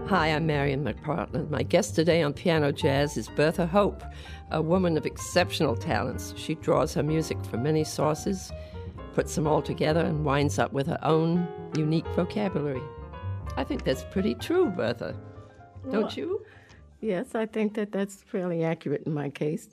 Hi, I'm Marian McPartland. My guest today on Piano Jazz is Bertha Hope, a woman of exceptional talents. She draws her music from many sources, puts them all together, and winds up with her own unique vocabulary. I think that's pretty true, Bertha. Don't you? Yes, I think that that's fairly accurate in my case.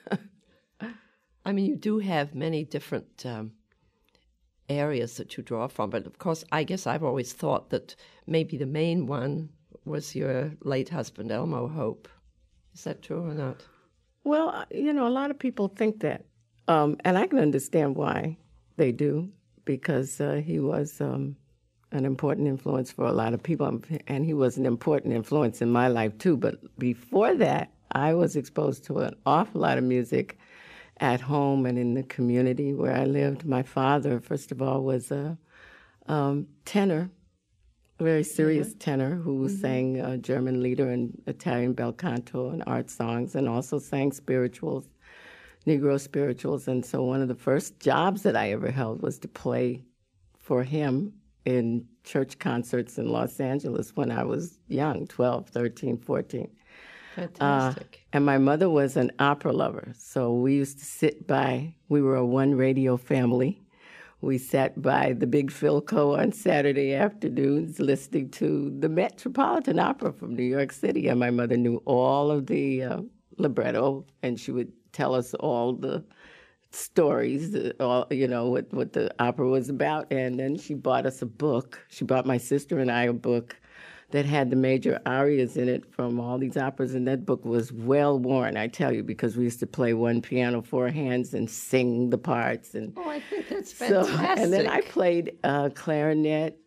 I mean, you do have many different areas that you draw from, but of course, I guess I've always thought that maybe the main one was your late husband, Elmo Hope. Is that true or not? Well, a lot of people think that, and I can understand why they do, because he was an important influence for a lot of people, and he was an important influence in my life too. But before that, I was exposed to an awful lot of music at home and in the community where I lived. My father, first of all, was a tenor, a very serious tenor who sang German lieder and Italian bel canto and art songs, and also sang spirituals, Negro spirituals. And so one of the first jobs that I ever held was to play for him in church concerts in Los Angeles when I was young, 12, 13, 14. Fantastic. And my mother was an opera lover, so we used to sit by, we were a one-radio family. We sat by the big Philco on Saturday afternoons listening to the Metropolitan Opera from New York City, and my mother knew all of the libretto, and she would tell us all the stories, what the opera was about, and then she bought us a book. She bought my sister and I a book that had the major arias in it from all these operas, and that book was well worn, I tell you, because we used to play one piano, four hands, and sing the parts. And I think that's fantastic. And then I played clarinet,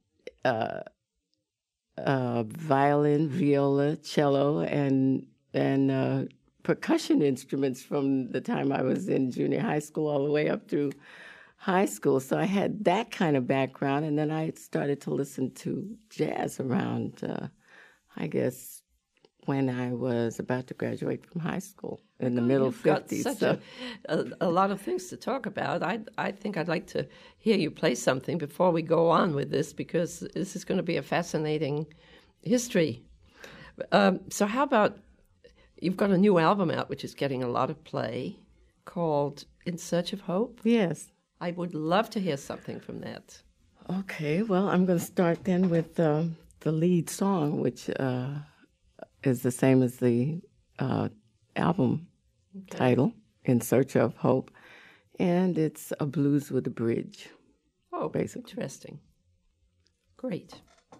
violin, viola, cello, and percussion instruments from the time I was in junior high school all the way up through high school. So I had that kind of background, and then I started to listen to jazz around, I guess, when I was about to graduate from high school in the middle 50s. You've got such a lot of things to talk about. I think I'd like to hear you play something before we go on with this, because this is going to be a fascinating history. So how about, you've got a new album out which is getting a lot of play called In Search of Hope? Yes. I would love to hear something from that. Okay, well, I'm going to start then with the lead song, which is the same as the album title, In Search of Hope, and it's a blues with a bridge. Oh, basically. Interesting. Great.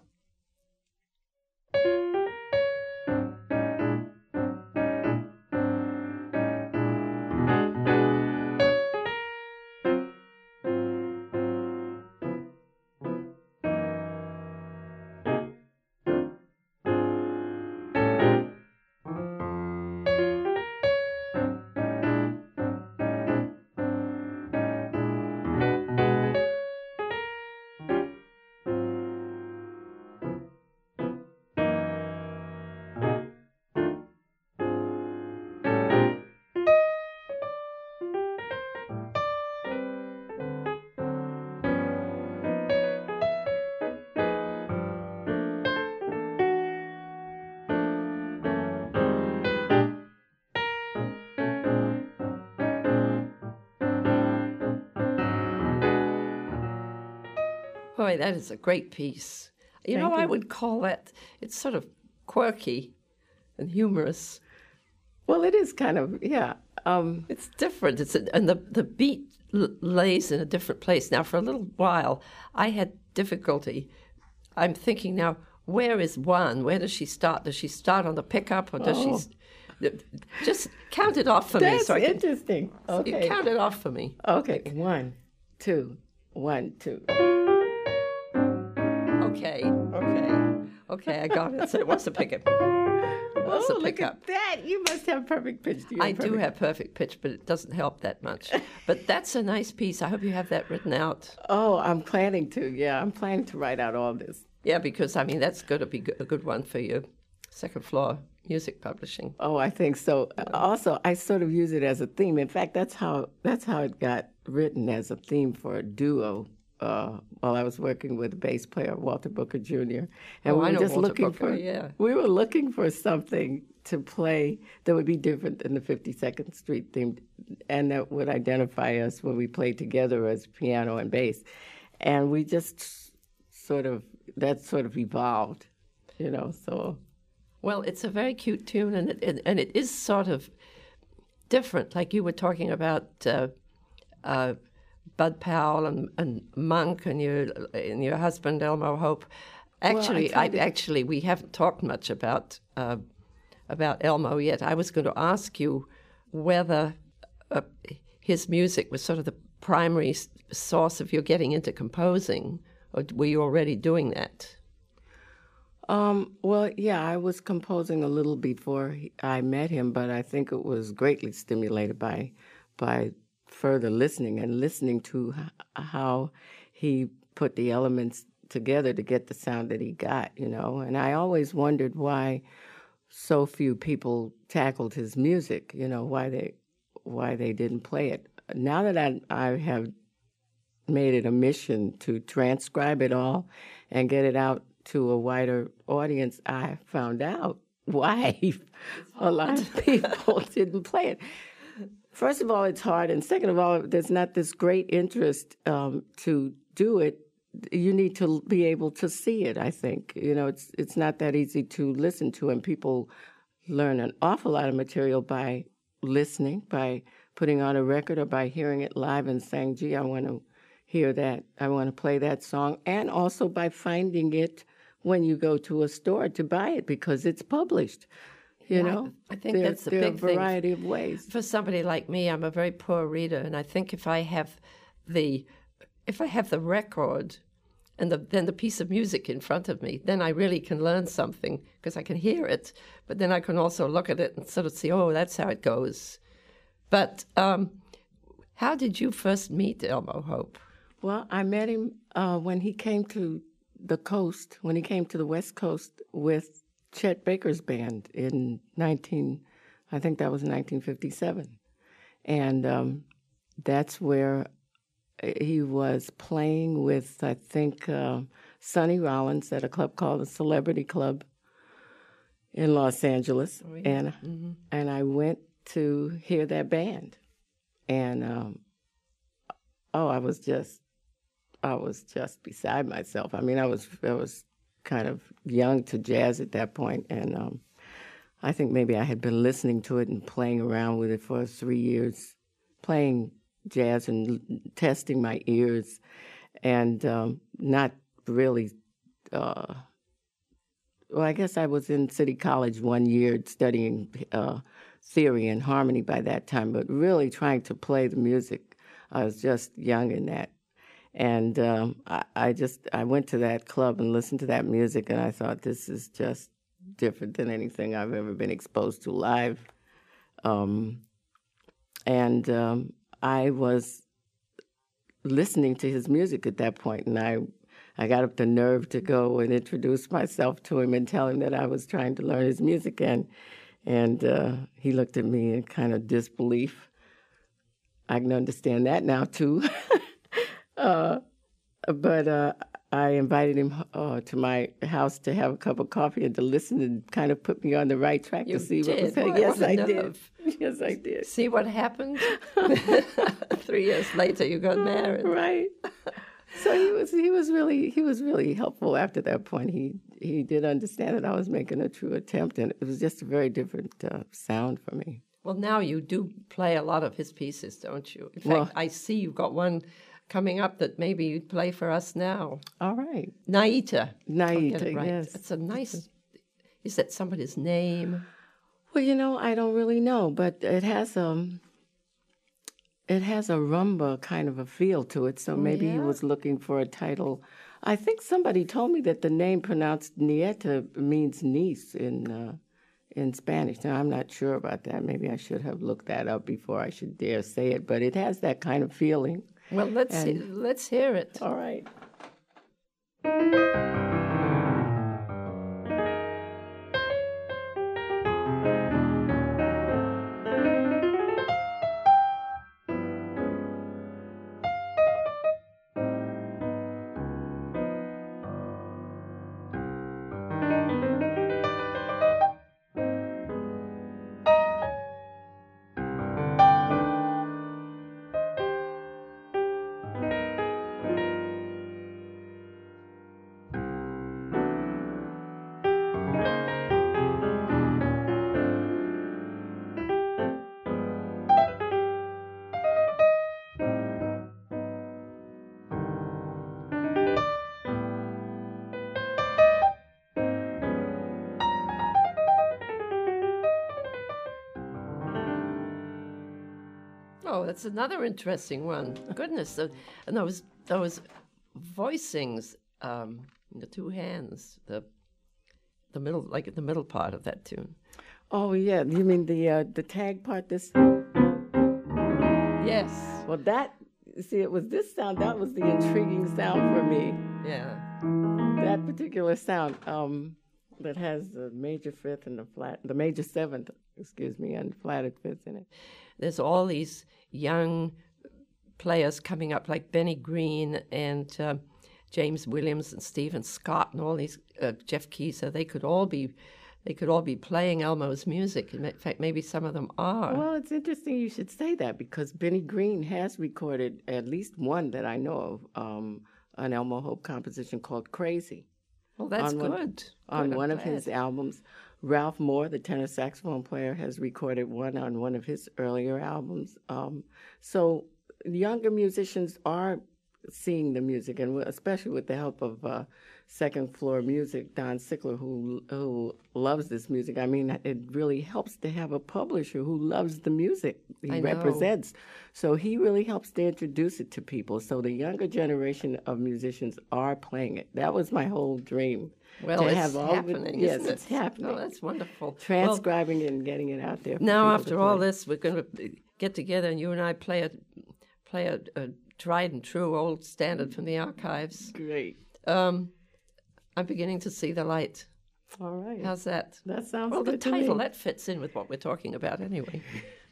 Boy, that is a great piece. You know, I would call that, it's sort of quirky and humorous. Well, it is kind of, yeah. It's different. And the beat lays in a different place. Now, for a little while, I had difficulty. I'm thinking now, where is one? Where does she start? Does she start on the pickup, or does she... Just count it off for me. That's interesting. Okay. Count it off for me. Okay, 1, 2, 1, 2. Okay, I got it. So what's the pickup? What's the pickup? Look at that. You must have perfect pitch. I do have perfect pitch, but it doesn't help that much. But that's a nice piece. I hope you have that written out. Oh, I'm planning to. Yeah, I'm planning to write out all this. Yeah, because, I mean, that's going to be a good one for your second floor music publishing. Oh, I think so. Also, I sort of use it as a theme. In fact, that's how it got written, as a theme for a duo while I was working with the bass player Walter Booker Jr. And Oh, we I were know just Walter looking Booker, for yeah. we were looking for something to play that would be different than the 52nd Street theme, and that would identify us when we played together as piano and bass. And we just sort of evolved, So Well, it's a very cute tune, and it is sort of different. Like you were talking about Bud Powell and Monk and your husband Elmo Hope. Actually, we haven't talked much about Elmo yet. I was going to ask you whether his music was sort of the primary source of your getting into composing, or were you already doing that? Well, yeah, I was composing a little before I met him, but I think it was greatly stimulated by further listening to how he put the elements together to get the sound that he got, And I always wondered why so few people tackled his music, why they didn't play it. Now that I have made it a mission to transcribe it all and get it out to a wider audience, I found out why a lot of people didn't play it. First of all, it's hard, and second of all, there's not this great interest to do it. You need to be able to see it, I think. It's not that easy to listen to, and people learn an awful lot of material by listening, by putting on a record or by hearing it live and saying, gee, I want to hear that, I want to play that song, and also by finding it when you go to a store to buy it because it's published. I think that's the big thing. There are a variety of ways. For somebody like me, I'm a very poor reader, and I think if I have the record and then the piece of music in front of me, then I really can learn something because I can hear it, but then I can also look at it and sort of see, oh, that's how it goes. But how did you first meet Elmo Hope? Well, I met him when he came to the coast, when he came to the West Coast with Chet Baker's band in I think that was 1957. And that's where he was playing with, I think, Sonny Rollins at a club called the Celebrity Club in Los Angeles. Oh, yeah. And I went to hear that band. And, I was just beside myself. I mean, I was kind of young to jazz at that point, and I think maybe I had been listening to it and playing around with it for 3 years, playing jazz and testing my ears, and not really. Well, I guess I was in City College 1 year studying theory and harmony by that time, but really trying to play the music. I was just young in that. And I went to that club and listened to that music, and I thought, this is just different than anything I've ever been exposed to live. I was listening to his music at that point, and I got up the nerve to go and introduce myself to him and tell him that I was trying to learn his music, and he looked at me in kind of disbelief. I can understand that now, too. But I invited him to my house to have a cup of coffee and to listen and kind of put me on the right track to see what was happening. Yes, I did. Yes, I did. See what happened? 3 years later, you got married. Right. So he was really helpful after that point. He did understand that I was making a true attempt, and it was just a very different sound for me. Well, now you do play a lot of his pieces, don't you? In fact, I see you've got one coming up that maybe you'd play for us now. All right. Naita. Naita, right. Yes. It's a nice, is that somebody's name? Well, I don't really know, but it has a rumba kind of a feel to it, so maybe he was looking for a title. I think somebody told me that the name pronounced Nieta means niece in Spanish. Now, I'm not sure about that. Maybe I should have looked that up before I should dare say it, but it has that kind of feeling. Well, let's hear it. All right. Oh, that's another interesting one. Goodness, and those voicings, the two hands, the middle, like the middle part of that tune. Oh yeah, you mean the tag part? This. Yes. Well, it was this sound that was the intriguing sound for me. Yeah. That particular sound that has the major fifth and the major seventh, and flatted fifths in it. There's all these young players coming up like Benny Green and James Williams and Stephen Scott and all these Jeff Keyser. They could all be playing Elmo's music. In fact, maybe some of them are. Well, it's interesting you should say that because Benny Green has recorded at least one that I know of, an Elmo Hope composition called Crazy. Well, that's good. On one of his albums. Ralph Moore, the tenor saxophone player, has recorded one on one of his earlier albums. So younger musicians are seeing the music, and especially with the help of Second Floor Music, Don Sickler, who loves this music. I mean, it really helps to have a publisher who loves the music he represents. So he really helps to introduce it to people. So the younger generation of musicians are playing it. That was my whole dream. Well, it's happening. Yes, it's happening. Oh, that's wonderful. Transcribing it and getting it out there. Now, after all this, we're going to get together and you and I play a tried and true old standard from the archives. Great. I'm beginning to see the light. All right. How's that? That sounds well, good the title, to me. that fits in with what we're talking about anyway.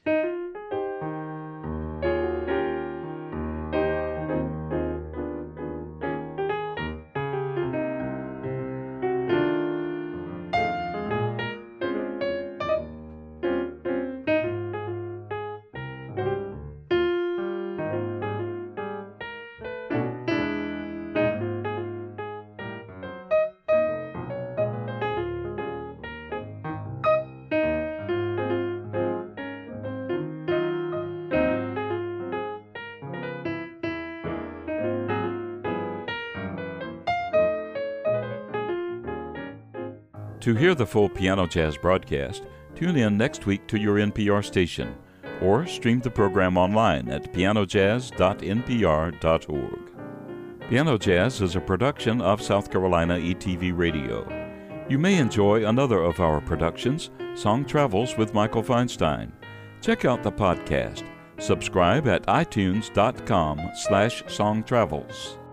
To hear the full Piano Jazz broadcast, tune in next week to your NPR station, or stream the program online at pianojazz.npr.org. Piano Jazz is a production of South Carolina ETV Radio. You may enjoy another of our productions, Song Travels with Michael Feinstein. Check out the podcast. Subscribe at itunes.com/songtravels.